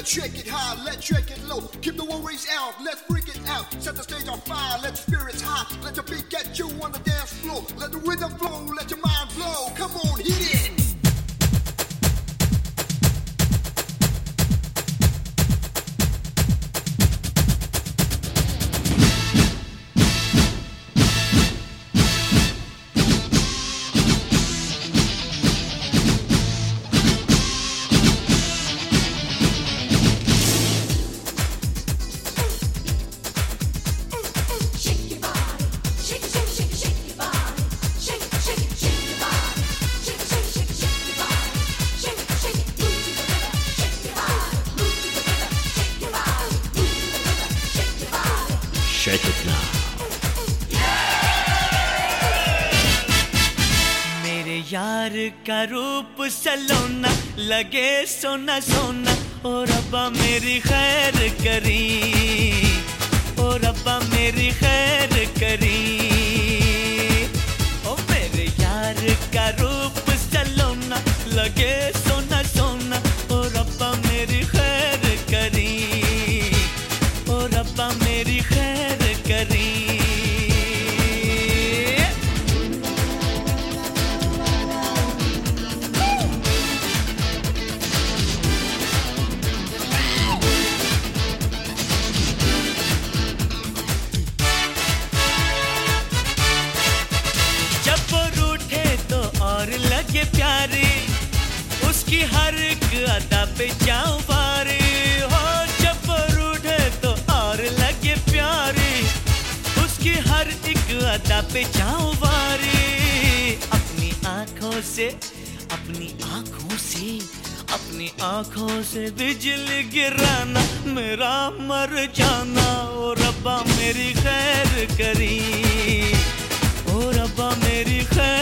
shake it high, let's shake it low. Keep the worries out, let's freak it out. Set the stage on fire, let the spirits high. Let the beat get you on the dance floor. Let the rhythm flow, let your mind blow. Come on, hit it. Shake it now. मेरे यार का रूप सलोना लगे सोना सोना, ओ रब्बा मेरी खैर करी, ओ रब्बा मेरी खैर करी। ओ मेरे यार का रूप सलोना लगे सोना सोना, ओ रब्बा मेरी खैर करी, ओ रब्बा मेरी खैर करी। जब वो रूठे तो और लगे प्यारी, उसकी हर एक अदा पे जाऊं वारी हो। जब वो रूठे तो और लगे प्यारी, उसकी हर एक अदा पे जाऊं वारी। अपनी आंखों से, अपनी आंखों से, अपनी आंखों से बिजली गिराना, मेरा मर जाना। ओ रब्बा मेरी खैर करी, ओ रब्बा मेरी खैर